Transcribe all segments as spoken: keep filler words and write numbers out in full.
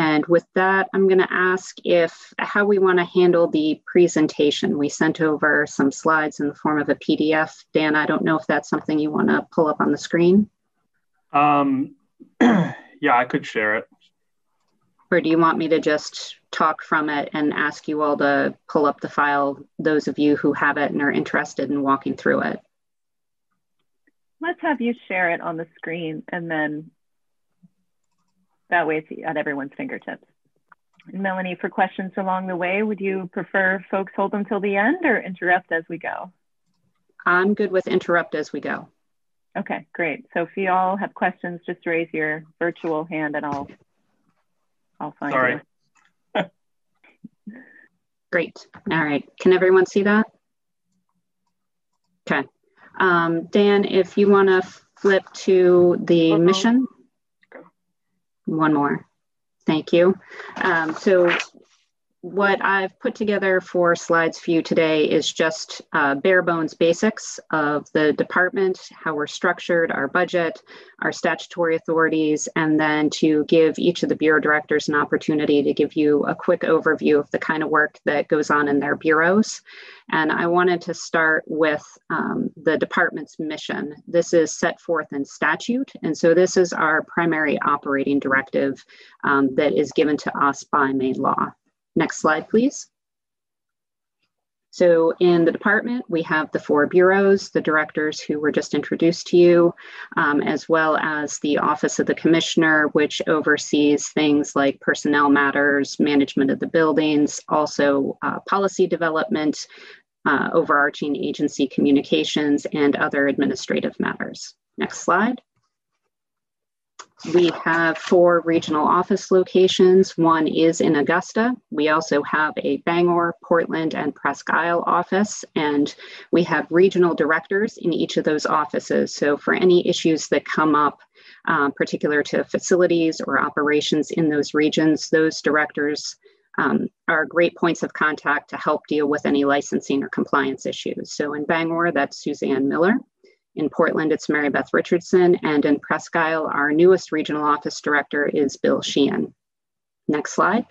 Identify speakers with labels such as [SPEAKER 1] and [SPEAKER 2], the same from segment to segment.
[SPEAKER 1] And with that, I'm going to ask if how we want to handle the presentation. We sent over some slides in the form of a P D F. Dan, I don't know if that's something you want to pull up on the screen.
[SPEAKER 2] Um, yeah, I could share it.
[SPEAKER 1] Or do you want me to just talk from it and ask you all to pull up the file, those of you who have it and are interested in walking through it?
[SPEAKER 3] Let's have you share it on the screen, and then that way it's at everyone's fingertips. Melanie, for questions along the way, would you prefer folks hold them till the end or interrupt as we go?
[SPEAKER 1] I'm good with interrupt as we go.
[SPEAKER 3] Okay, great. So if you all have questions, just raise your virtual hand and I'll I'll find
[SPEAKER 2] Sorry.
[SPEAKER 3] you.
[SPEAKER 1] Great. All right. Can everyone see that? Okay. Um, Dan, if you want to flip to the
[SPEAKER 2] Uh-oh.
[SPEAKER 1] mission.
[SPEAKER 2] Okay.
[SPEAKER 1] One more. Thank you. Um, so what I've put together for slides for you today is just uh, bare bones basics of the department, how we're structured, our budget, our statutory authorities, and then to give each of the bureau directors an opportunity to give you a quick overview of the kind of work that goes on in their bureaus. And I wanted to start with um, the department's mission. This is set forth in statute, and so this is our primary operating directive um, that is given to us by Maine law. Next slide, please. So in the department, we have the four bureaus, the directors who were just introduced to you, um, as well as the Office of the Commissioner, which oversees things like personnel matters, management of the buildings, also uh, policy development, uh, overarching agency communications, and other administrative matters. Next slide. We have four regional office locations. One is in Augusta. We also have a Bangor, Portland, and Presque Isle office, and we have regional directors in each of those offices. So for any issues that come up, um, particular to facilities or operations in those regions, those directors um, are great points of contact to help deal with any licensing or compliance issues. So in Bangor, that's Suzanne Miller. In Portland, it's Mary Beth Richardson, and in Presque Isle, our newest regional office director is Bill Sheehan. Next slide.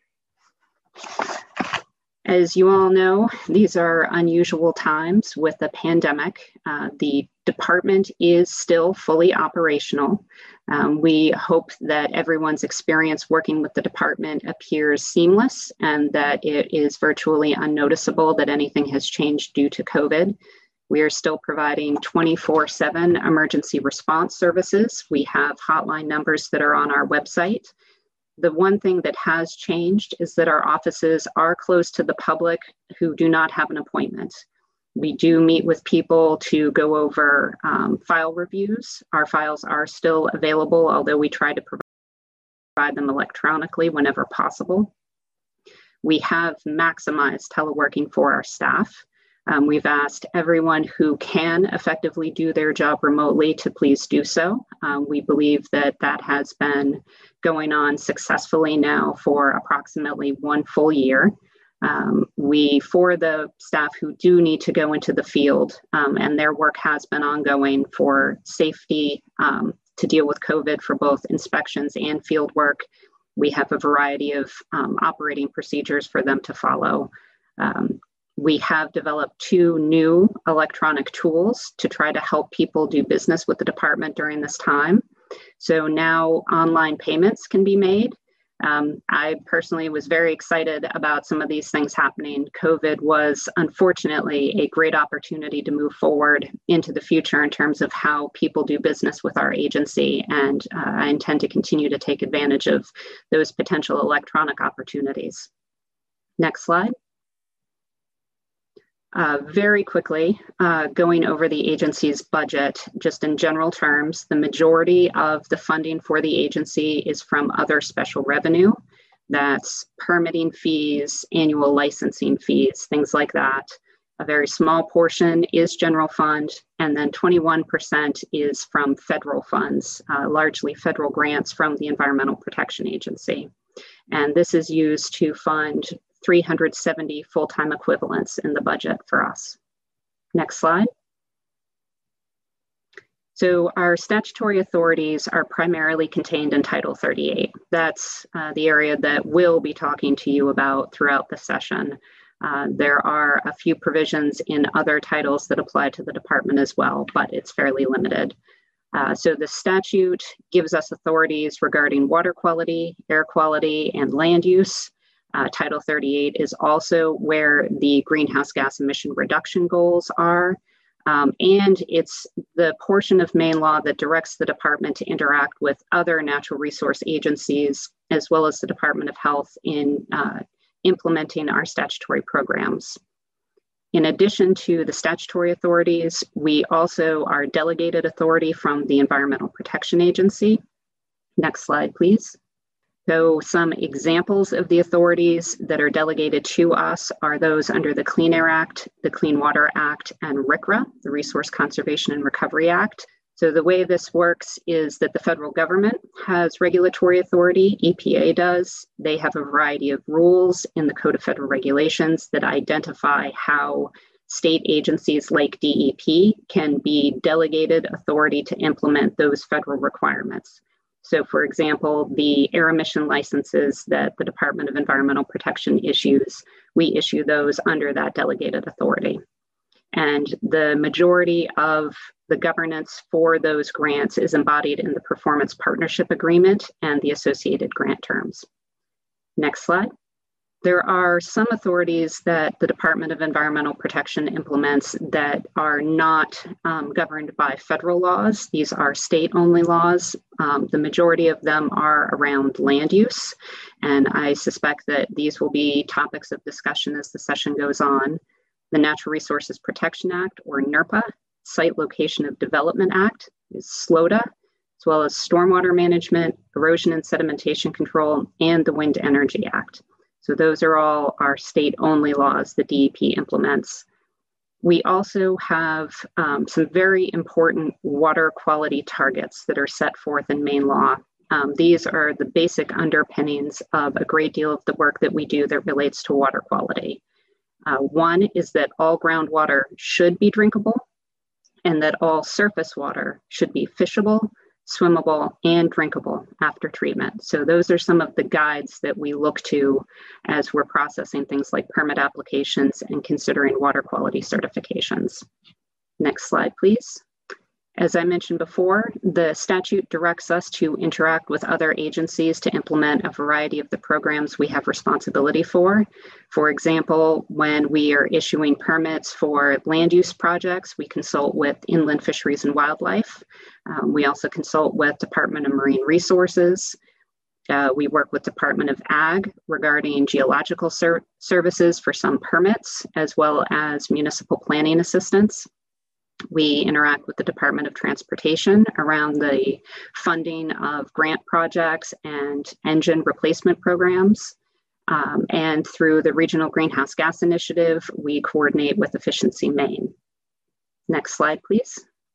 [SPEAKER 1] As you all know, these are unusual times with the pandemic. Uh, the department is still fully operational. Um, we hope that everyone's experience working with the department appears seamless and that it is virtually unnoticeable that anything has changed due to COVID. We are still providing twenty-four seven emergency response services. We have hotline numbers that are on our website. The one thing that has changed is that our offices are closed to the public who do not have an appointment. We do meet with people to go over um, file reviews. Our files are still available, although we try to provide them electronically whenever possible. We have maximized teleworking for our staff. Um, we've asked everyone who can effectively do their job remotely to please do so. Um, we believe that that has been going on successfully now for approximately one full year. Um, we, for the staff who do need to go into the field, um, and their work has been ongoing for safety um, to deal with COVID for both inspections and field work, we have a variety of um, operating procedures for them to follow. Um, We have developed two new electronic tools to try to help people do business with the department during this time. So now online payments can be made. Um, I personally was very excited about some of these things happening. COVID was unfortunately a great opportunity to move forward into the future in terms of how people do business with our agency. And uh, I intend to continue to take advantage of those potential electronic opportunities. Next slide. Uh, very quickly, uh, going over the agency's budget, just in general terms, the majority of the funding for the agency is from other special revenue. That's permitting fees, annual licensing fees, things like that. A very small portion is general fund, and then twenty-one percent is from federal funds, uh, largely federal grants from the Environmental Protection Agency. And this is used to fund three hundred seventy full-time equivalents in the budget for us. Next slide. So our statutory authorities are primarily contained in Title thirty-eight. That's uh, the area that we'll be talking to you about throughout the session. Uh, there are a few provisions in other titles that apply to the department as well, but it's fairly limited. Uh, so the statute gives us authorities regarding water quality, air quality, and land use. Uh, Title thirty-eight is also where the greenhouse gas emission reduction goals are. Um, and it's the portion of Maine law that directs the department to interact with other natural resource agencies, as well as the Department of Health in uh, implementing our statutory programs. In addition to the statutory authorities, we also are delegated authority from the Environmental Protection Agency. Next slide, please. So some examples of the authorities that are delegated to us are those under the Clean Air Act, the Clean Water Act, and R C R A, the Resource Conservation and Recovery Act. So the way this works is that the federal government has regulatory authority, E P A does. They have a variety of rules in the Code of Federal Regulations that identify how state agencies like D E P can be delegated authority to implement those federal requirements. So for example, the air emission licenses that the Department of Environmental Protection issues, we issue those under that delegated authority. And the majority of the governance for those grants is embodied in the Performance Partnership Agreement and the associated grant terms. Next slide. There are some authorities that the Department of Environmental Protection implements that are not um, governed by federal laws. These are state-only laws. Um, the majority of them are around land use, and I suspect that these will be topics of discussion as the session goes on. The Natural Resources Protection Act, or NERPA, Site Location of Development Act, is SLOTA, as well as Stormwater Management, Erosion and Sedimentation Control, and the Wind Energy Act. So those are all our state-only laws that D E P implements. We also have um, some very important water quality targets that are set forth in Maine law. Um, these are the basic underpinnings of a great deal of the work that we do that relates to water quality. Uh, one is that all groundwater should be drinkable, and that all surface water should be fishable, swimmable, and drinkable after treatment. So those are some of the guides that we look to as we're processing things like permit applications and considering water quality certifications. Next slide, please. As I mentioned before, the statute directs us to interact with other agencies to implement a variety of the programs we have responsibility for. For example, when we are issuing permits for land use projects, we consult with Inland Fisheries and Wildlife. Um, we also consult with Department of Marine Resources. Uh, we work with Department of Ag regarding geological ser- services for some permits, as well as municipal planning assistance. We interact with the Department of Transportation around the funding of grant projects and engine replacement programs. Um, and through the Regional Greenhouse Gas Initiative, we coordinate with Efficiency Maine. Next slide, please.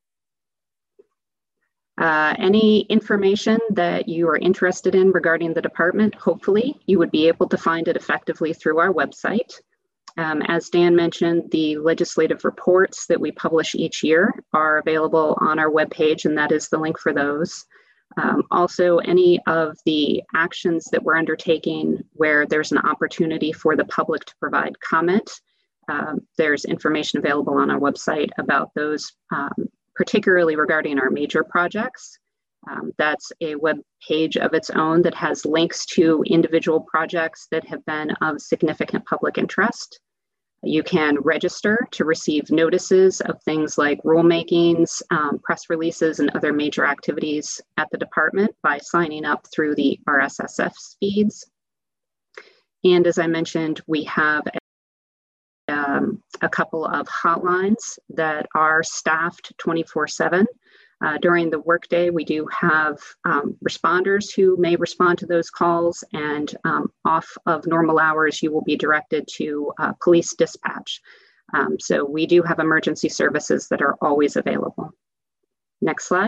[SPEAKER 1] Uh, any information that you are interested in regarding the department, hopefully you would be able to find it effectively through our website. Um, as Dan mentioned, the legislative reports that we publish each year are available on our webpage, and that is the link for those. Um, also, any of the actions that we're undertaking where there's an opportunity for the public to provide comment, um, there's information available on our website about those, um, particularly regarding our major projects. Um, that's a web page of its own that has links to individual projects that have been of significant public interest. You can register to receive notices of things like rulemakings, um, press releases, and other major activities at the department by signing up through the R S S F feeds. And as I mentioned, we have a, um, a couple of hotlines that are staffed twenty-four seven. Uh, during the workday, we do have um, responders who may respond to those calls, and um, off of normal hours, you will be directed to uh, police dispatch. Um, so we do have emergency services that are always available. Next slide.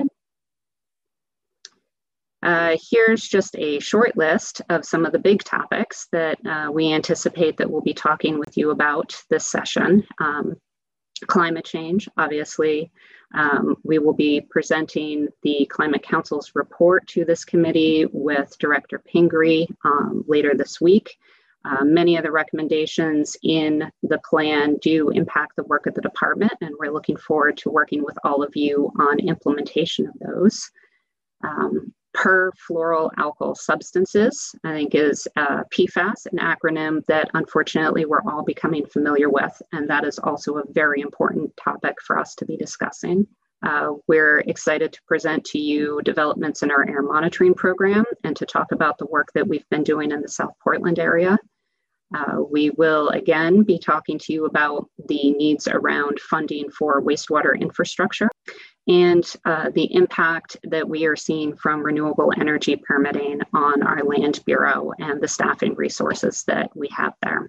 [SPEAKER 1] Uh, here's just a short list of some of the big topics that uh, we anticipate that we'll be talking with you about this session. Um, Climate change, obviously, Um, we will be presenting the Climate Council's report to this committee with Director Pingree um, later this week. Uh, many of the recommendations in the plan do impact the work of the department, and we're looking forward to working with all of you on implementation of those. Um, perfluoroalkyl substances, I think, is uh, P FAS, an acronym that unfortunately we're all becoming familiar with, and that is also a very important topic for us to be discussing. Uh, we're excited to present to you developments in our air monitoring program and to talk about the work that we've been doing in the South Portland area. Uh, we will again be talking to you about the needs around funding for wastewater infrastructure and uh, the impact that we are seeing from renewable energy permitting on our Land Bureau and the staffing resources that we have there.